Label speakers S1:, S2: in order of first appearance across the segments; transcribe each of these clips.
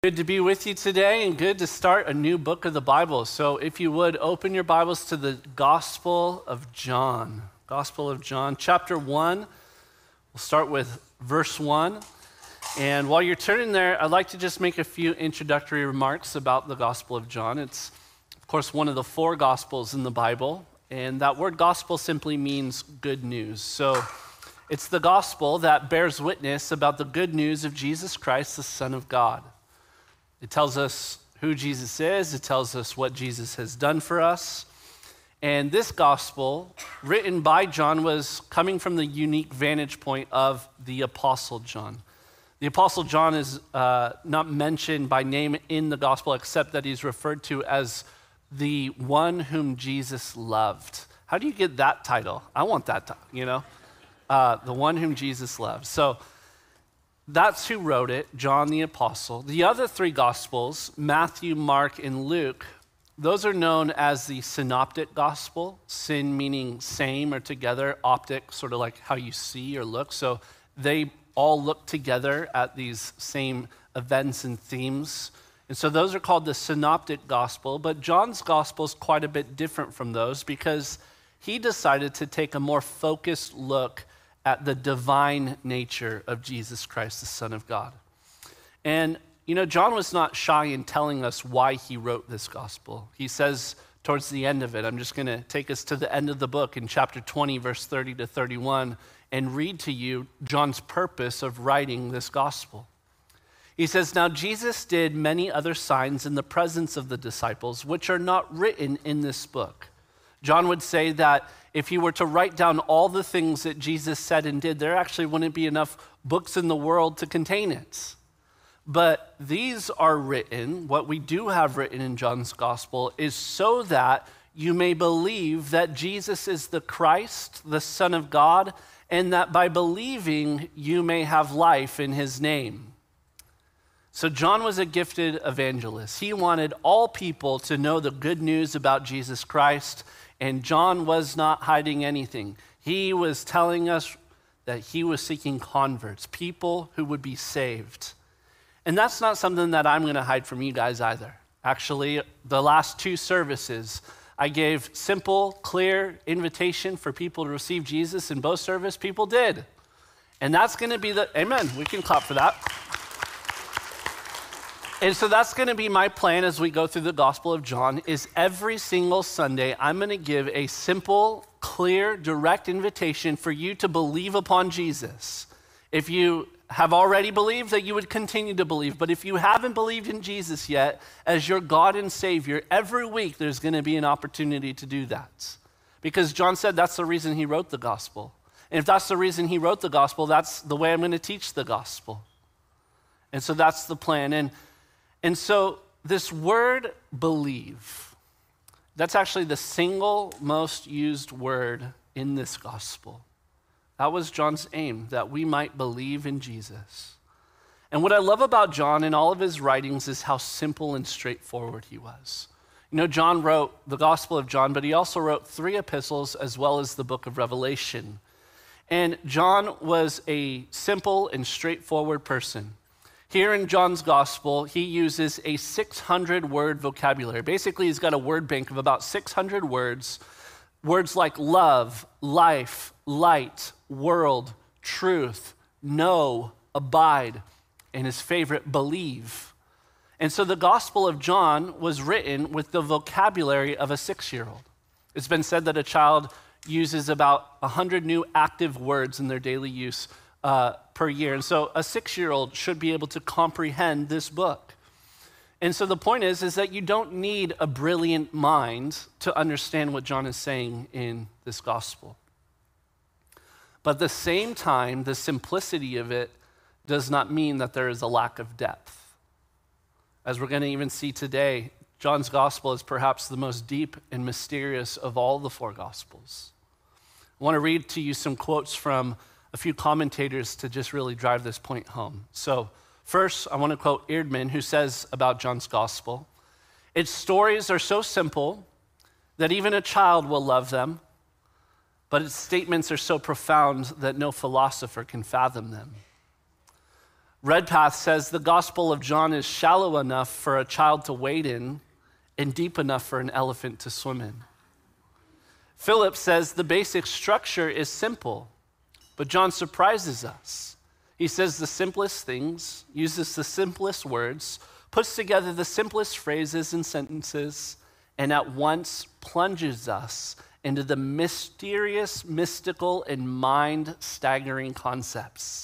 S1: Good to be with you today and good to start a new book of the Bible. So if you would, open your Bibles to the Gospel of John. Gospel of John, chapter 1. We'll start with verse 1. And while you're turning there, I'd like to just make a few introductory remarks about the Gospel of John. It's, of course, one of the four Gospels in the Bible. And that word gospel simply means good news. So it's the gospel that bears witness about the good news of Jesus Christ, the Son of God. It tells us who Jesus is. It tells us what Jesus has done for us. And this gospel, written by John, was coming from the unique vantage point of the Apostle John. The Apostle John is not mentioned by name in the gospel, except that he's referred to as the one whom Jesus loved. How do you get that title? I want that title, the one whom Jesus loved. So that's who wrote it, John the Apostle. The other three Gospels, Matthew, Mark, and Luke, those are known as the synoptic gospel, syn meaning same or together, optic, sort of like how you see or look. So they all look together at these same events and themes. And so those are called the synoptic gospel. But John's gospel is quite a bit different from those because he decided to take a more focused look at the divine nature of Jesus Christ, the Son of God. And, John was not shy in telling us why he wrote this gospel. He says towards the end of it, I'm just going to take us to the end of the book in chapter 20, verse 30 to 31, and read to you John's purpose of writing this gospel. He says, "Now Jesus did many other signs in the presence of the disciples, which are not written in this book." John would say that if he were to write down all the things that Jesus said and did, there actually wouldn't be enough books in the world to contain it. But these are written, what we do have written in John's gospel is so that you may believe that Jesus is the Christ, the Son of God, and that by believing you may have life in his name. So John was a gifted evangelist. He wanted all people to know the good news about Jesus Christ. And John was not hiding anything. He was telling us that he was seeking converts, people who would be saved. And that's not something that I'm going to hide from you guys either. Actually, the last two services, I gave simple, clear invitation for people to receive Jesus. In both services, people did. And that's going to be amen, we can clap for that. And so that's going to be my plan as we go through the Gospel of John, is every single Sunday, I'm going to give a simple, clear, direct invitation for you to believe upon Jesus. If you have already believed, that you would continue to believe. But if you haven't believed in Jesus yet as your God and Savior, every week there's going to be an opportunity to do that. Because John said that's the reason he wrote the Gospel. And if that's the reason he wrote the Gospel, that's the way I'm going to teach the Gospel. And so that's the plan. And so this word believe, that's actually the single most used word in this gospel. That was John's aim, that we might believe in Jesus. And what I love about John in all of his writings is how simple and straightforward he was. John wrote the Gospel of John, but he also wrote 3 epistles as well as the book of Revelation. And John was a simple and straightforward person. Here in John's gospel, he uses a 600-word vocabulary. Basically, he's got a word bank of about 600 words. Words like love, life, light, world, truth, know, abide, and his favorite, believe. And so the Gospel of John was written with the vocabulary of a 6-year-old. It's been said that a child uses about 100 new active words in their daily use per year. And so a 6-year-old should be able to comprehend this book. And so the point is that you don't need a brilliant mind to understand what John is saying in this gospel. But at the same time, the simplicity of it does not mean that there is a lack of depth. As we're going to even see today, John's gospel is perhaps the most deep and mysterious of all the 4 gospels. I want to read to you some quotes from a few commentators to just really drive this point home. So first, I want to quote Eerdman, who says about John's gospel, "Its stories are so simple that even a child will love them, but its statements are so profound that no philosopher can fathom them." Redpath says the Gospel of John is shallow enough for a child to wade in and deep enough for an elephant to swim in. Philip says the basic structure is simple, but John surprises us. He says the simplest things, uses the simplest words, puts together the simplest phrases and sentences, and at once plunges us into the mysterious, mystical, and mind-staggering concepts.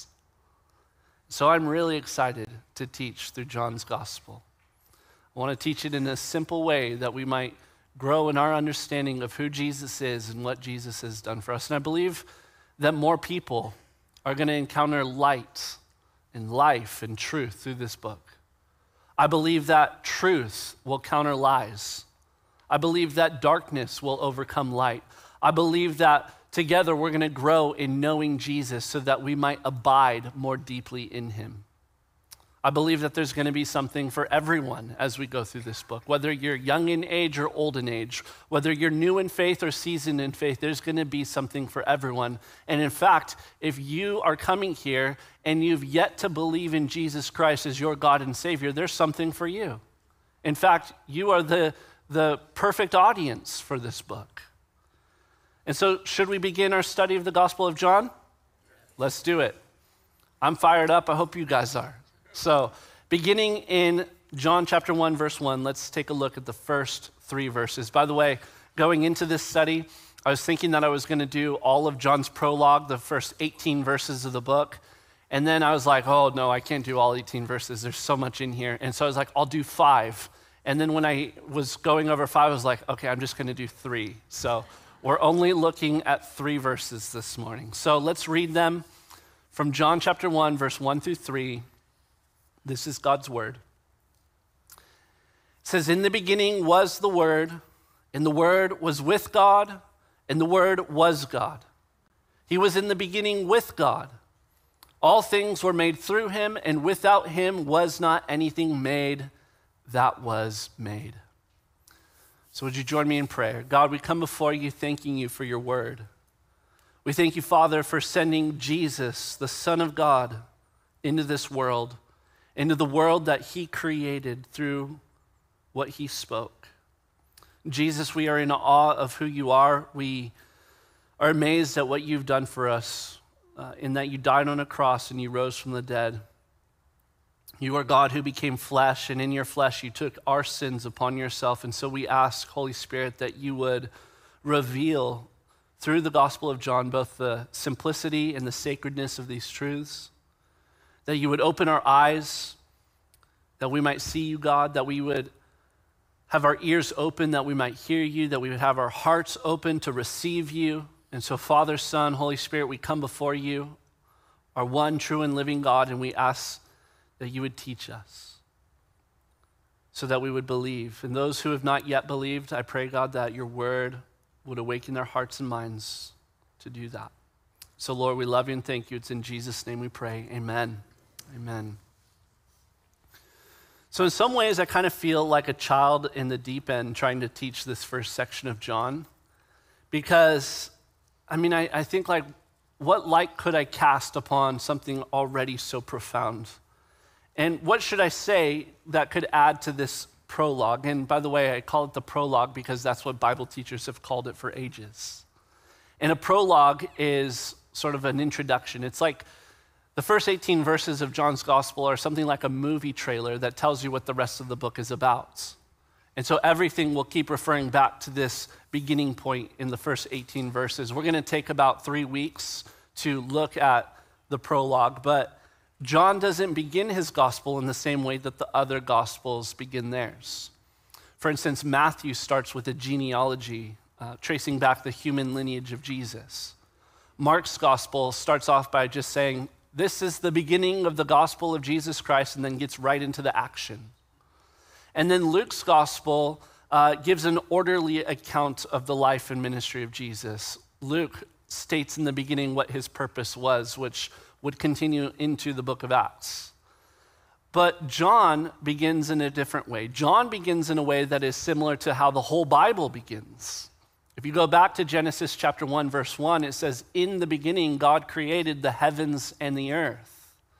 S1: So I'm really excited to teach through John's gospel. I want to teach it in a simple way that we might grow in our understanding of who Jesus is and what Jesus has done for us. And I believe that more people are going to encounter light and life and truth through this book. I believe that truth will counter lies. I believe that darkness will overcome light. I believe that together we're going to grow in knowing Jesus so that we might abide more deeply in him. I believe that there's going to be something for everyone as we go through this book. Whether you're young in age or old in age, whether you're new in faith or seasoned in faith, there's going to be something for everyone. And in fact, if you are coming here and you've yet to believe in Jesus Christ as your God and Savior, there's something for you. In fact, you are the perfect audience for this book. And so should we begin our study of the Gospel of John? Let's do it. I'm fired up. I hope you guys are. So beginning in John chapter 1, verse 1, let's take a look at the first 3 verses. By the way, going into this study, I was thinking that I was going to do all of John's prologue, the first 18 verses of the book. And then I was like, oh, no, I can't do all 18 verses. There's so much in here. And so I was like, I'll do 5. And then when I was going over 5, I was like, okay, I'm just going to do 3. So we're only looking at 3 verses this morning. So let's read them from John chapter 1, verse 1 through 3. This is God's word. It says, in the beginning was the Word, and the Word was with God, and the Word was God. He was in the beginning with God. All things were made through him, and without him was not anything made that was made. So would you join me in prayer? God, we come before you thanking you for your word. We thank you, Father, for sending Jesus, the Son of God, into this world, into the world that he created through what he spoke. Jesus, we are in awe of who you are. We are amazed at what you've done for us, in that you died on a cross and you rose from the dead. You are God who became flesh, and in your flesh you took our sins upon yourself. And so we ask, Holy Spirit, that you would reveal through the Gospel of John both the simplicity and the sacredness of these truths, that you would open our eyes, that we might see you, God, that we would have our ears open, that we might hear you, that we would have our hearts open to receive you. And so, Father, Son, Holy Spirit, we come before you, our one true and living God, and we ask that you would teach us so that we would believe. And those who have not yet believed, I pray, God, that your word would awaken their hearts and minds to do that. So, Lord, we love you and thank you. It's in Jesus' name we pray. Amen. Amen. So in some ways, I kind of feel like a child in the deep end trying to teach this first section of John, because, I think, like, what light could I cast upon something already so profound? And what should I say that could add to this prologue? And by the way, I call it the prologue because that's what Bible teachers have called it for ages. And a prologue is sort of an introduction. It's like the first 18 verses of John's gospel are something like a movie trailer that tells you what the rest of the book is about. And so everything will keep referring back to this beginning point in the first 18 verses. We're going to take about 3 weeks to look at the prologue, but John doesn't begin his gospel in the same way that the other gospels begin theirs. For instance, Matthew starts with a genealogy, tracing back the human lineage of Jesus. Mark's gospel starts off by just saying, this is the beginning of the gospel of Jesus Christ, and then gets right into the action. And then Luke's gospel gives an orderly account of the life and ministry of Jesus. Luke states in the beginning what his purpose was, which would continue into the book of Acts. But John begins in a different way. John begins in a way that is similar to how the whole Bible begins. If you go back to Genesis chapter 1, verse 1, it says, in the beginning, God created the heavens and the earth.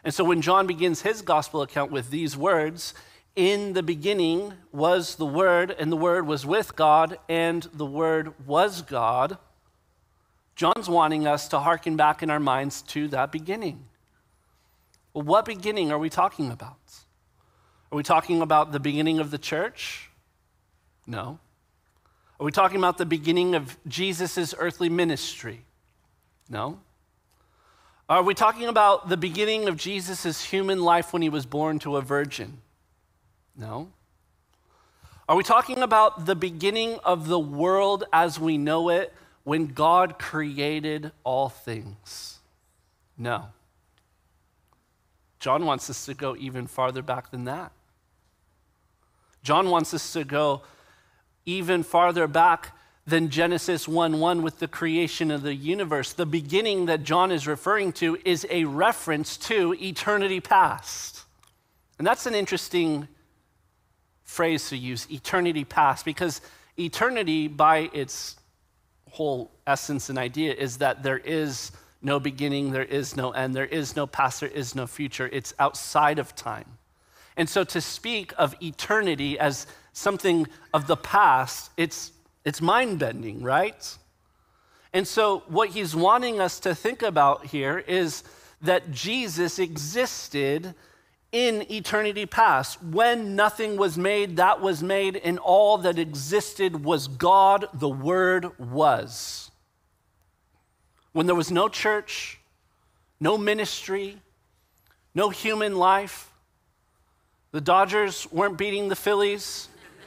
S1: And so when John begins his gospel account with these words, in the beginning was the Word, and the Word was with God, and the Word was God, John's wanting us to hearken back in our minds to that beginning. Well, what beginning are we talking about? Are we talking about the beginning of the church? No. Are we talking about the beginning of Jesus' earthly ministry? No. Are we talking about the beginning of Jesus' human life when he was born to a virgin? No. Are we talking about the beginning of the world as we know it when God created all things? No. John wants us to go even farther back than that. John wants us to go even farther back than Genesis 1:1 with the creation of the universe. The beginning that John is referring to is a reference to eternity past. And that's an interesting phrase to use, eternity past, because eternity by its whole essence and idea is that there is no beginning, there is no end, there is no past, there is no future. It's outside of time. And so to speak of eternity as something of the past, it's mind-bending, right? And so what he's wanting us to think about here is that Jesus existed in eternity past. When nothing was made, that was made, and all that existed was God, the Word was. When there was no church, no ministry, no human life, the Dodgers weren't beating the Phillies,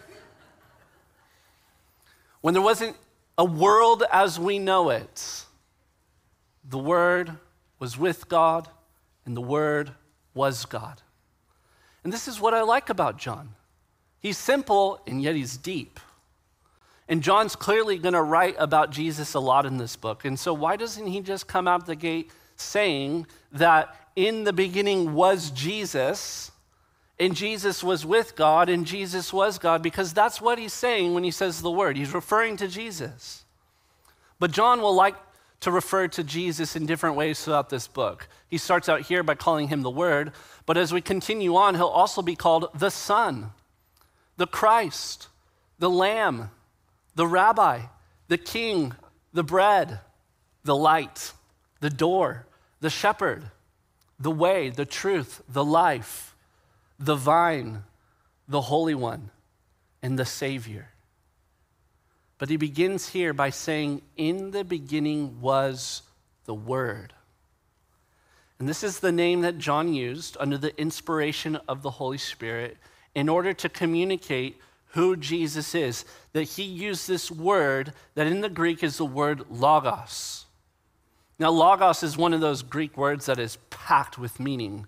S1: when there wasn't a world as we know it, the Word was with God, and the Word was God. And this is what I like about John. He's simple, and yet he's deep. And John's clearly going to write about Jesus a lot in this book. And so why doesn't he just come out the gate saying that in the beginning was Jesus, and Jesus was with God, and Jesus was God? Because that's what he's saying when he says the word. He's referring to Jesus. But John will like to refer to Jesus in different ways throughout this book. He starts out here by calling him the Word, but as we continue on, he'll also be called the Son, the Christ, the Lamb, the Rabbi, the King, the Bread, the Light, the Door, the Shepherd, the Way, the Truth, the Life, the Vine, the Holy One, and the Savior. But he begins here by saying, in the beginning was the Word. And this is the name that John used under the inspiration of the Holy Spirit in order to communicate who Jesus is. That he used this word that in the Greek is the word logos. Now, logos is one of those Greek words that is packed with meaning.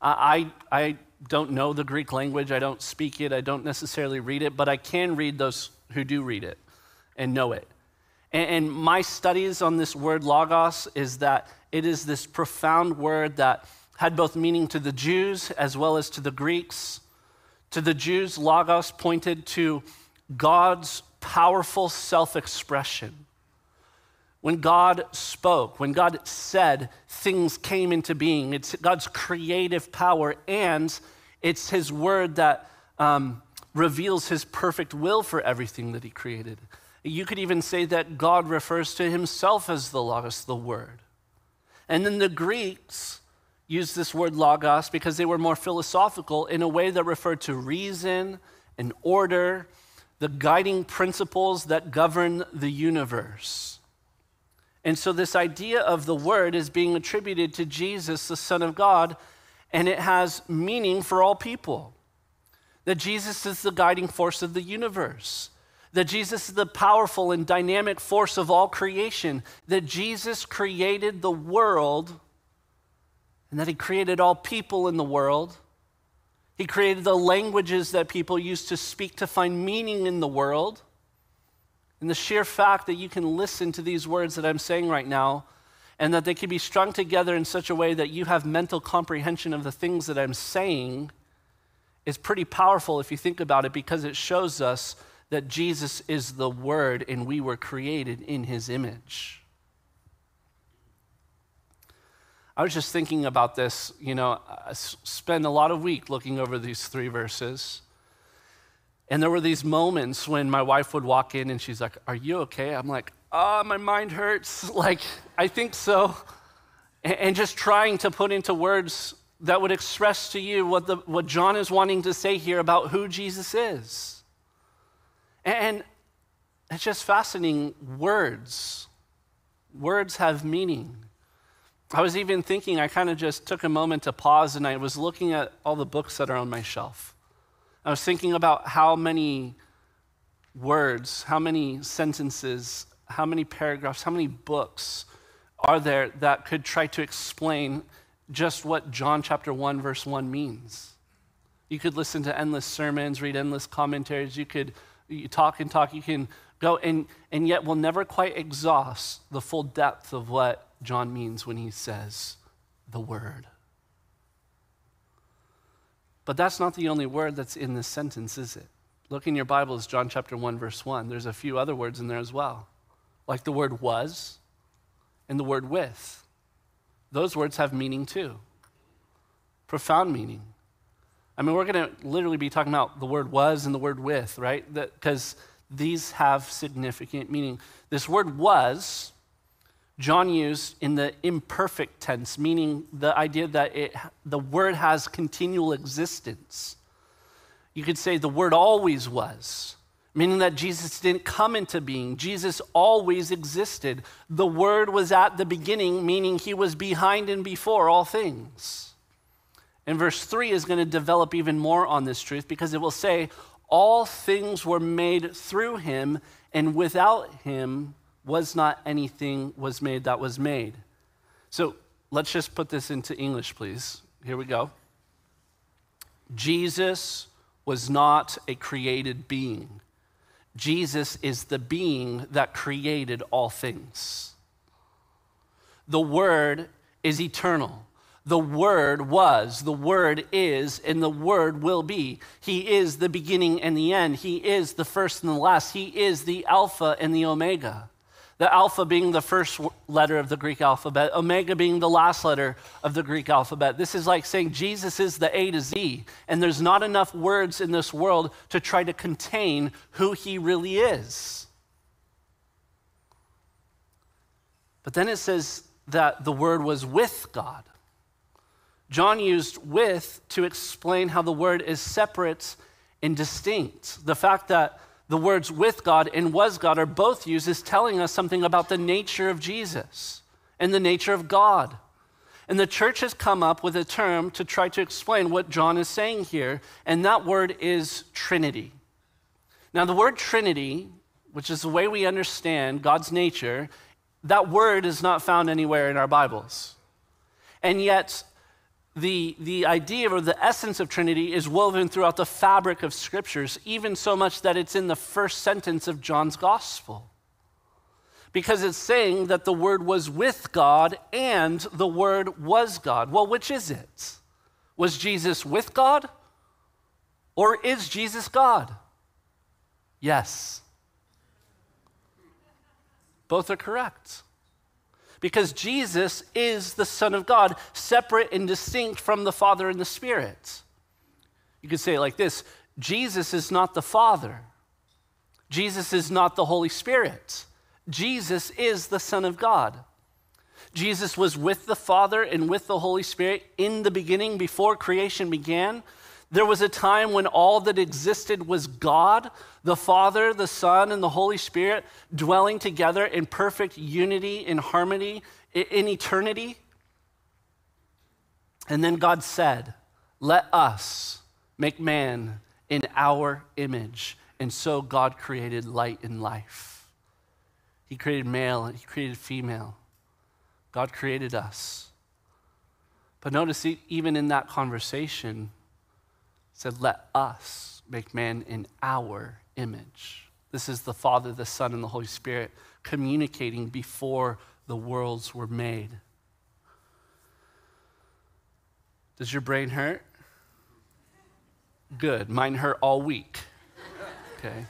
S1: I don't know the Greek language. I don't speak it. I don't necessarily read it, but I can read those who do read it and know it. And my studies on this word logos is that it is this profound word that had both meaning to the Jews as well as to the Greeks. To the Jews, logos pointed to God's powerful self-expression. When God spoke, when God said, things came into being. It's God's creative power, and it's his word that reveals his perfect will for everything that he created. You could even say that God refers to himself as the logos, the word. And then the Greeks used this word logos because they were more philosophical in a way that referred to reason and order, the guiding principles that govern the universe. And so this idea of the word is being attributed to Jesus, the Son of God, and it has meaning for all people. That Jesus is the guiding force of the universe. That Jesus is the powerful and dynamic force of all creation. That Jesus created the world, and that he created all people in the world. He created the languages that people use to speak to find meaning in the world. And the sheer fact that you can listen to these words that I'm saying right now, and that they can be strung together in such a way that you have mental comprehension of the things that I'm saying, is pretty powerful if you think about it, because it shows us that Jesus is the Word and we were created in his image. I was just thinking about this, I spend a lot of week looking over these 3 verses. And there were these moments when my wife would walk in and she's like, "Are you okay?" I'm like, my mind hurts. Like, I think so. And just trying to put into words that would express to you what John is wanting to say here about who Jesus is. And it's just fascinating. Words have meaning. I was even thinking, I kind of just took a moment to pause and I was looking at all the books that are on my shelf. I was thinking about how many words, how many sentences, how many paragraphs, how many books are there that could try to explain just what John chapter 1 verse 1 means. You could listen to endless sermons, read endless commentaries, you talk and talk, you can go, and yet we'll never quite exhaust the full depth of what John means when he says the word. But that's not the only word that's in this sentence, is it? Look in your Bibles, John chapter 1, verse 1. There's a few other words in there as well, like the word was and the word with. Those words have meaning too, profound meaning. I mean, we're going to literally be talking about the word was and the word with, right? Because these have significant meaning. This word was, John used in the imperfect tense, meaning the idea that the word has continual existence. You could say the word always was, meaning that Jesus didn't come into being. Jesus always existed. The word was at the beginning, meaning he was behind and before all things. And verse 3 is going to develop even more on this truth because it will say, all things were made through him, and without him was not anything was made that was made. So let's just put this into English, please. Here we go. Jesus was not a created being. Jesus is the being that created all things. The Word is eternal. The Word was, the Word is, and the Word will be. He is the beginning and the end. He is the first and the last. He is the Alpha and the Omega. The Alpha being the first letter of the Greek alphabet, Omega being the last letter of the Greek alphabet. This is like saying Jesus is the A to Z, and there's not enough words in this world to try to contain who he really is. But then it says that the Word was with God. John used with to explain how the Word is separate and distinct. The fact that the words with God and was God are both used is telling us something about the nature of Jesus and the nature of God. And the church has come up with a term to try to explain what John is saying here, and that word is Trinity. Now, the word Trinity, which is the way we understand God's nature, that word is not found anywhere in our Bibles. And yet, the idea or the essence of Trinity is woven throughout the fabric of scriptures, even so much that it's in the first sentence of John's gospel. Because it's saying that the Word was with God and the Word was God. Well, which is it? Was Jesus with God? Or is Jesus God? Yes. Both are correct. Because Jesus is the Son of God, separate and distinct from the Father and the Spirit. You could say it like this: Jesus is not the Father. Jesus is not the Holy Spirit. Jesus is the Son of God. Jesus was with the Father and with the Holy Spirit in the beginning before creation began. There was a time when all that existed was God, the Father, the Son, and the Holy Spirit dwelling together in perfect unity and harmony in eternity. And then God said, "Let us make man in our image." And so God created light and life. He created male and he created female. God created us. But notice even in that conversation, said, "Let us make man in our image." This is the Father, the Son, and the Holy Spirit communicating before the worlds were made. Does your brain hurt? Good. Mine hurt all week. Okay.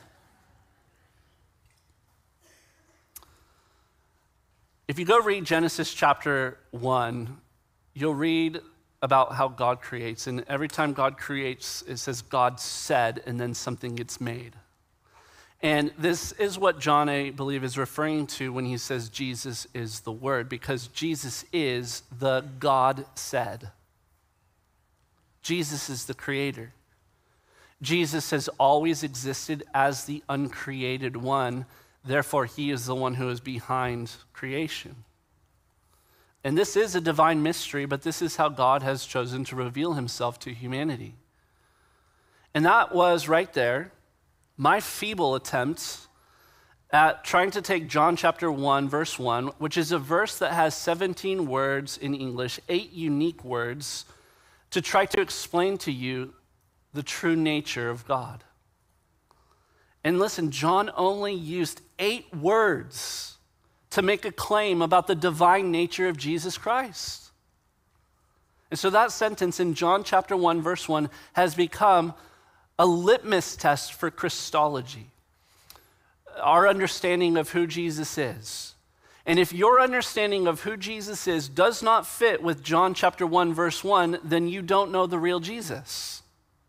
S1: If you go read Genesis chapter 1, you'll read about how God creates. And every time God creates, it says God said, and then something gets made. And this is what John, I believe, is referring to when he says Jesus is the Word, because Jesus is the God said. Jesus is the creator. Jesus has always existed as the uncreated one. Therefore, he is the one who is behind creation. And this is a divine mystery, but this is how God has chosen to reveal himself to humanity. And that was right there my feeble attempt at trying to take John chapter 1, verse 1, which is a verse that has 17 words in English, 8 unique words, to try to explain to you the true nature of God. And listen, John only used 8 words to make a claim about the divine nature of Jesus Christ. And so that sentence in John chapter 1, verse 1 has become a litmus test for Christology, our understanding of who Jesus is. And if your understanding of who Jesus is does not fit with John chapter 1, verse 1, then you don't know the real Jesus.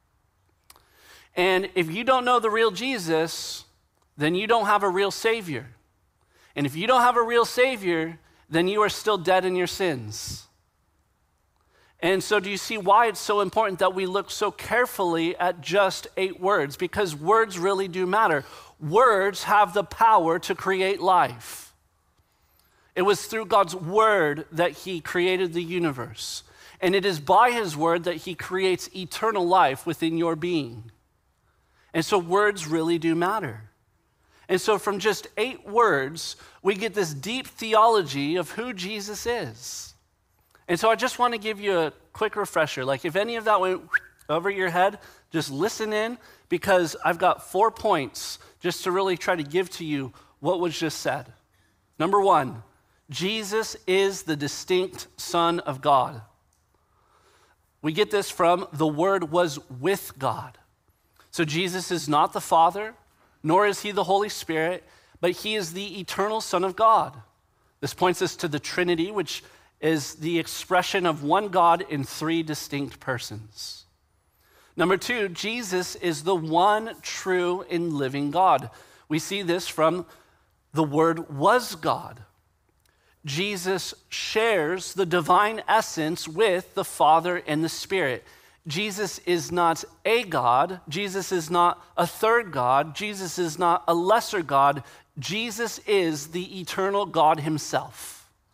S1: And if you don't know the real Jesus, then you don't have a real Savior. And if you don't have a real Savior, then you are still dead in your sins. And so do you see why it's so important that we look so carefully at just 8 words? Because words really do matter. Words have the power to create life. It was through God's word that he created the universe. And it is by his word that he creates eternal life within your being. And so words really do matter. And so from just 8 words, we get this deep theology of who Jesus is. And so I just want to give you a quick refresher. Like if any of that went over your head, just listen in, because I've got 4 points just to really try to give to you what was just said. Number 1, Jesus is the distinct Son of God. We get this from the Word was with God. So Jesus is not the Father, nor is he the Holy Spirit, but he is the eternal Son of God. This points us to the Trinity, which is the expression of one God in 3 distinct persons. Number 2, Jesus is the one true and living God. We see this from the Word was God. Jesus shares the divine essence with the Father and the Spirit. Jesus is not a God. Jesus is not a third God. Jesus is not a lesser God. Jesus is the eternal God himself.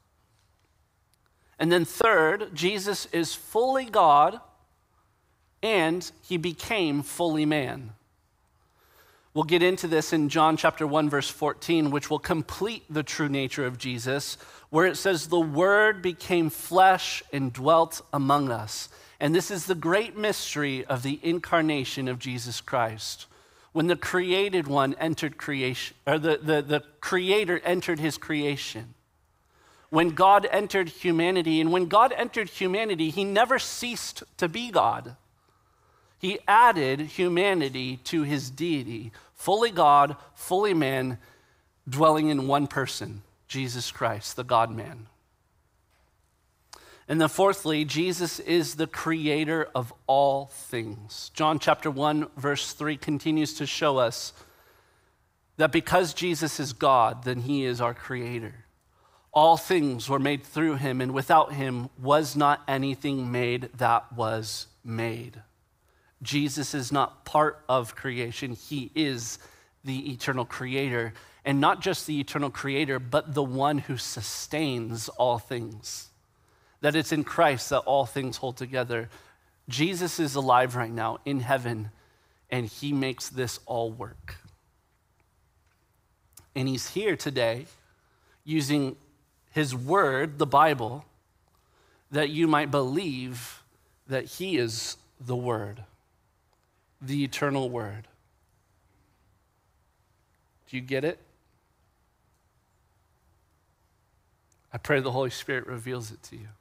S1: And then third, Jesus is fully God and he became fully man. We'll get into this in John chapter 1, verse 14, which will complete the true nature of Jesus, where it says, the Word became flesh and dwelt among us. And this is the great mystery of the incarnation of Jesus Christ. When the created one entered creation, or the creator entered his creation. When God entered humanity, and when God entered humanity, he never ceased to be God. He added humanity to his deity, fully God, fully man, dwelling in one person, Jesus Christ, the God-man. And then fourthly, Jesus is the creator of all things. John chapter 1, verse 3 continues to show us that because Jesus is God, then he is our creator. All things were made through him, and without him was not anything made that was made. Jesus is not part of creation. He is the eternal creator. And not just the eternal creator, but the one who sustains all things. That it's in Christ that all things hold together. Jesus is alive right now in heaven, and he makes this all work. And he's here today using his word, the Bible, that you might believe that he is the Word, the eternal Word. Do you get it? I pray the Holy Spirit reveals it to you.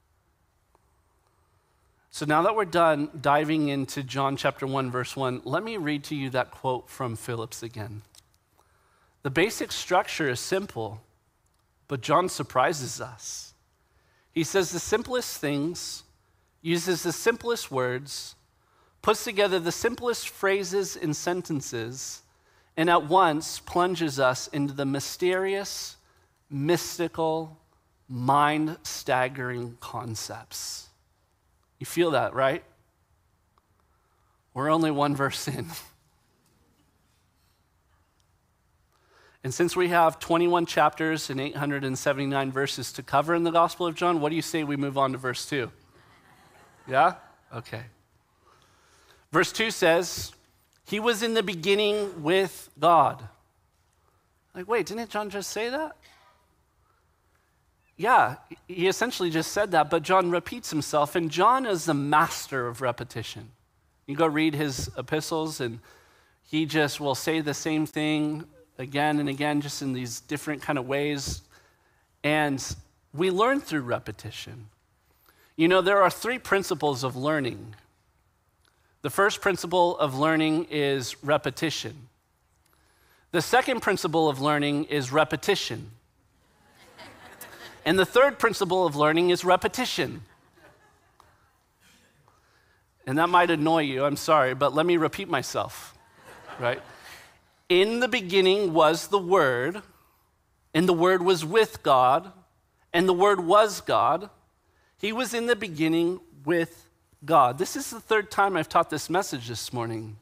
S1: So now that we're done diving into John chapter 1, verse 1, let me read to you that quote from Phillips again. The basic structure is simple, but John surprises us. He says the simplest things, uses the simplest words, puts together the simplest phrases and sentences, and at once plunges us into the mysterious, mystical, mind-staggering concepts. You feel that, right? We're only one verse in. And since we have 21 chapters and 879 verses to cover in the Gospel of John, what do you say we move on to verse 2? Yeah? Okay. Verse 2 says, he was in the beginning with God. Like, wait, didn't John just say that? Yeah, he essentially just said that, but John repeats himself, and John is the master of repetition. You go read his epistles, and he just will say the same thing again and again, just in these different kind of ways. And we learn through repetition. You know, there are 3 principles of learning. The first principle of learning is repetition. The second principle of learning is repetition. And the third principle of learning is repetition. And that might annoy you, I'm sorry, but let me repeat myself, right? In the beginning was the Word, and the Word was with God, and the Word was God. He was in the beginning with God. This is the 3rd time I've taught this message this morning.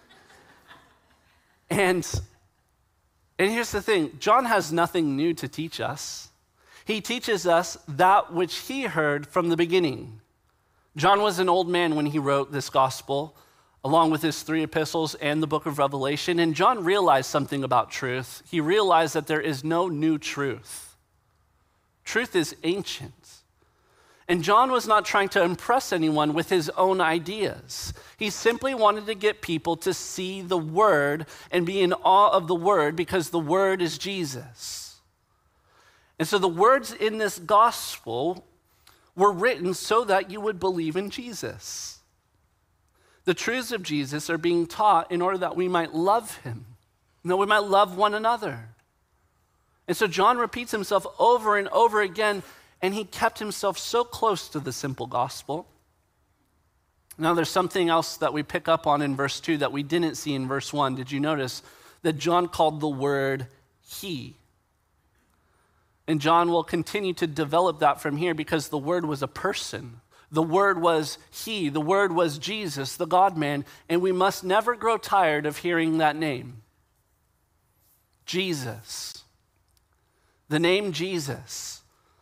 S1: And here's the thing, John has nothing new to teach us. He teaches us that which he heard from the beginning. John was an old man when he wrote this gospel, along with his 3 epistles and the book of Revelation, and John realized something about truth. He realized that there is no new truth. Truth is ancient. And John was not trying to impress anyone with his own ideas. He simply wanted to get people to see the Word and be in awe of the Word because the Word is Jesus. And so the words in this gospel were written so that you would believe in Jesus. The truths of Jesus are being taught in order that we might love him, and that we might love one another. And so John repeats himself over and over again, and he kept himself so close to the simple gospel. Now there's something else that we pick up on in verse 2 that we didn't see in verse 1. Did you notice that John called the Word he? And John will continue to develop that from here because the Word was a person. The Word was he. The Word was Jesus, the God-man, and we must never grow tired of hearing that name. Jesus. The name Jesus.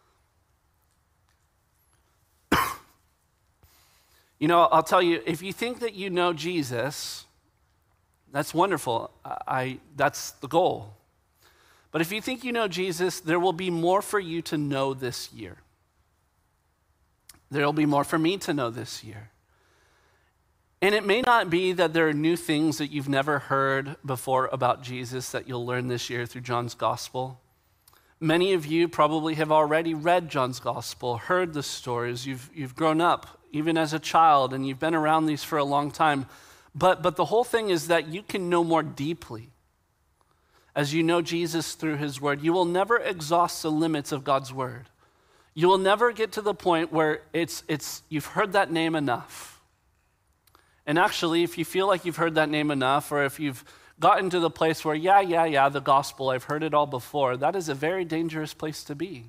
S1: You know, I'll tell you, if you think that you know Jesus, that's wonderful. That's the goal. But if you think you know Jesus, there will be more for you to know this year. There will be more for me to know this year. And it may not be that there are new things that you've never heard before about Jesus that you'll learn this year through John's gospel. Many of you probably have already read John's gospel, heard the stories. You've grown up even as a child, and you've been around these for a long time. But the whole thing is that you can know more deeply as you know Jesus through his word. You will never exhaust the limits of God's word. You will never get to the point where you've heard that name enough. And actually, if you feel like you've heard that name enough, or if you've gotten to the place where, the gospel, I've heard it all before, that is a very dangerous place to be.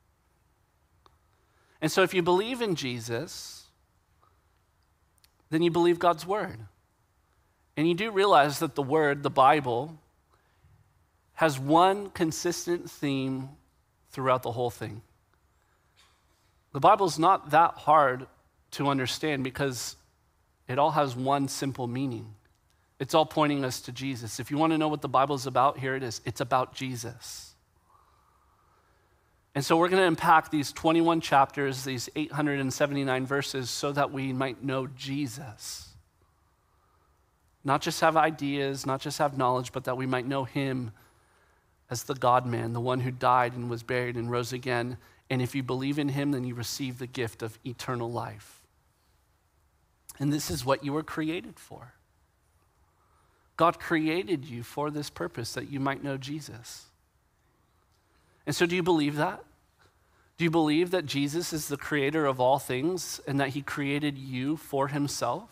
S1: And so if you believe in Jesus, then you believe God's word. And you do realize that the word, the Bible, has one consistent theme throughout the whole thing. The Bible's not that hard to understand because it all has one simple meaning. It's all pointing us to Jesus. If you want to know what the Bible's about, here it is. It's about Jesus. And so we're going to unpack these 21 chapters, these 879 verses, so that we might know Jesus. Not just have ideas, not just have knowledge, but that we might know him as the God-man, the one who died and was buried and rose again. And if you believe in him, then you receive the gift of eternal life. And this is what you were created for. God created you for this purpose, that you might know Jesus. And so do you believe that? Do you believe that Jesus is the creator of all things and that he created you for himself?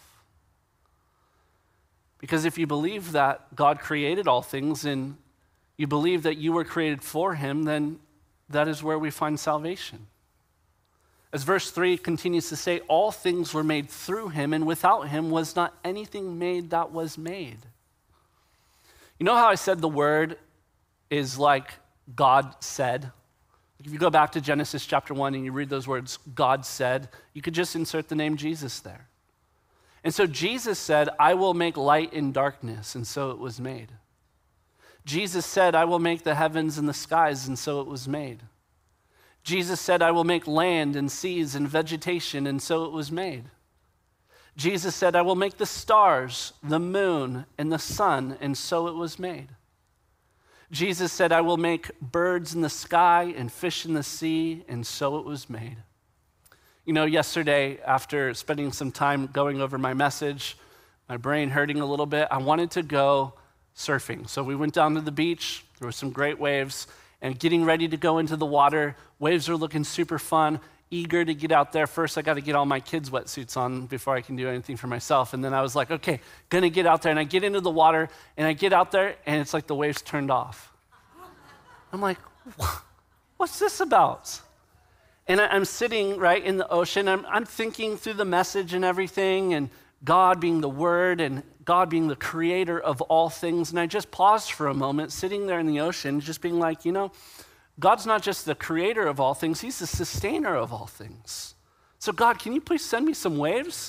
S1: Because if you believe that God created all things and you believe that you were created for him, then that is where we find salvation. As verse 3 continues to say, all things were made through him, and without him was not anything made that was made. You know how I said the word is like God said? If you go back to Genesis chapter 1 and you read those words, God said, you could just insert the name Jesus there. And so Jesus said, I will make light in darkness, and so it was made. Jesus said, I will make the heavens and the skies, and so it was made. Jesus said, I will make land and seas and vegetation, and so it was made. Jesus said, I will make the stars, the moon, and the sun, and so it was made. Jesus said, I will make birds in the sky and fish in the sea, and so it was made. You know, yesterday, after spending some time going over my message, my brain hurting a little bit, I wanted to go surfing. So we went down to the beach, there were some great waves, and getting ready to go into the water. Waves are looking super fun, eager to get out there. First, I got to get all my kids' wetsuits on before I can do anything for myself. And then I was like, okay, gonna get out there. And I get into the water, and I get out there, and it's like the waves turned off. I'm like, what's this about? And I'm sitting right in the ocean. I'm thinking through the message and everything, and God being the Word, and God being the creator of all things. And I just paused for a moment, sitting there in the ocean, just being like, you know, God's not just the creator of all things, he's the sustainer of all things. So God, can you please send me some waves?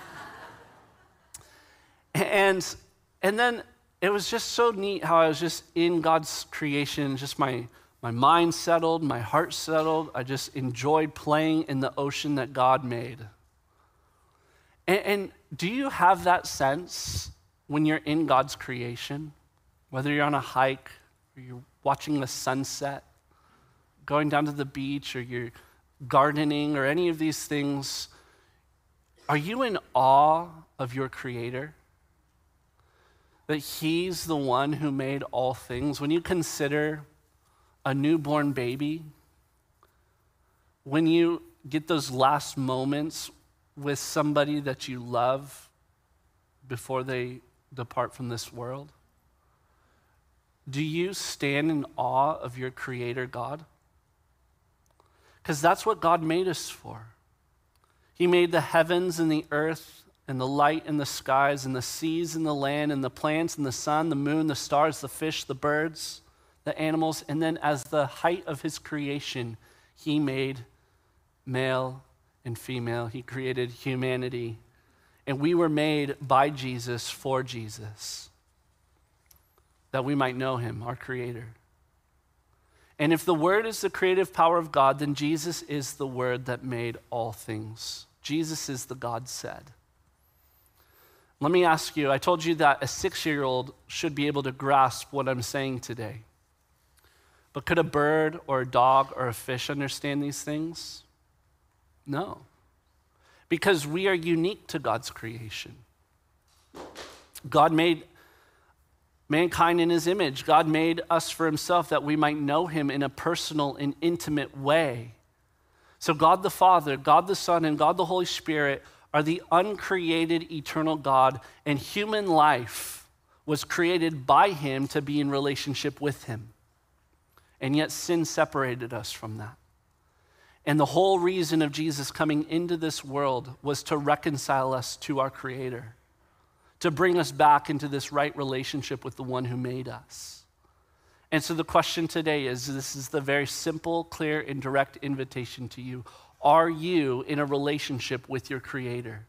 S1: And then it was just so neat how I was just in God's creation, just my mind settled, my heart settled. I just enjoyed playing in the ocean that God made. And do you have that sense when you're in God's creation? Whether you're on a hike, or you're watching the sunset, going down to the beach, or you're gardening, or any of these things, are you in awe of your Creator? That he's the one who made all things? When you consider a newborn baby, when you get those last moments with somebody that you love before they depart from this world, do you stand in awe of your Creator God? Because that's what God made us for. He made the heavens and the earth and the light and the skies and the seas and the land and the plants and the sun, the moon, the stars, the fish, the birds, the animals. And then as the height of his creation, he made male and female. He created humanity. And we were made by Jesus for Jesus, that we might know him, our Creator. And if the Word is the creative power of God, then Jesus is the Word that made all things. Jesus is the God said. Let me ask you, I told you that a 6-year-old should be able to grasp what I'm saying today. But could a bird or a dog or a fish understand these things? No. Because we are unique to God's creation. God made mankind in his image. God made us for himself that we might know him in a personal and intimate way. So God the Father, God the Son, and God the Holy Spirit are the uncreated eternal God, and human life was created by him to be in relationship with him. And yet sin separated us from that. And the whole reason of Jesus coming into this world was to reconcile us to our Creator, to bring us back into this right relationship with the one who made us. And so the question today is, this is the very simple, clear, and direct invitation to you. Are you in a relationship with your Creator?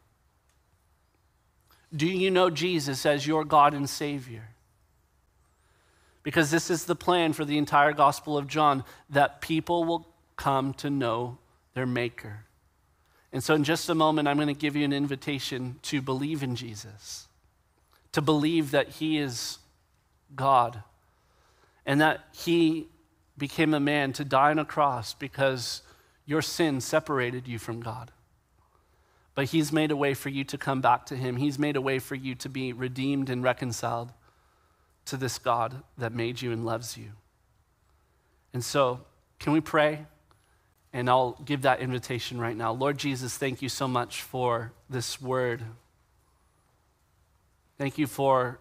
S1: Do you know Jesus as your God and Savior? Because this is the plan for the entire Gospel of John, that people will come to know their Maker. And so in just a moment, I'm going to give you an invitation to believe in Jesus, to believe that he is God, and that he became a man to die on a cross because your sin separated you from God. But he's made a way for you to come back to him. He's made a way for you to be redeemed and reconciled to this God that made you and loves you. And so, can we pray? And I'll give that invitation right now. Lord Jesus, thank you so much for this word. Thank you for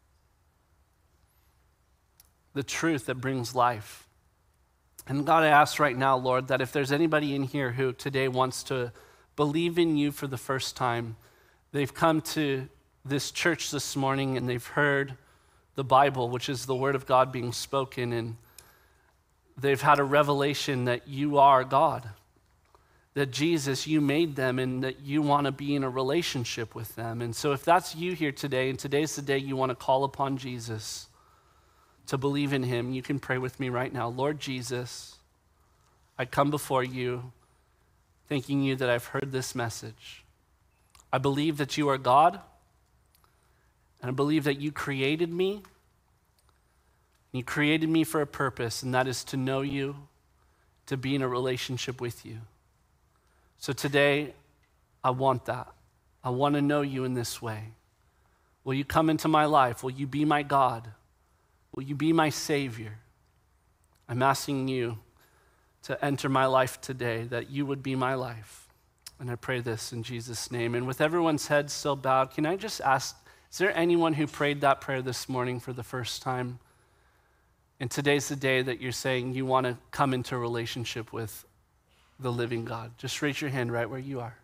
S1: the truth that brings life. And God, I ask right now, Lord, that if there's anybody in here who today wants to believe in you for the first time, they've come to this church this morning and they've heard the Bible, which is the word of God being spoken, and they've had a revelation that you are God, that Jesus, you made them, and that you want to be in a relationship with them. And so if that's you here today, and today's the day you want to call upon Jesus to believe in him, you can pray with me right now. Lord Jesus, I come before you thanking you that I've heard this message. I believe that you are God, and I believe that you created me. You created me for a purpose, and that is to know you, to be in a relationship with you. So today, I want that. I want to know you in this way. Will you come into my life? Will you be my God? Will you be my Savior? I'm asking you to enter my life today, that you would be my life. And I pray this in Jesus' name. And with everyone's head still bowed, can I just ask, is there anyone who prayed that prayer this morning for the first time? And today's the day that you're saying you want to come into a relationship with the living God. Just raise your hand right where you are.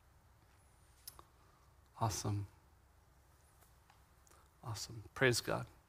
S1: Awesome. Awesome. Praise God.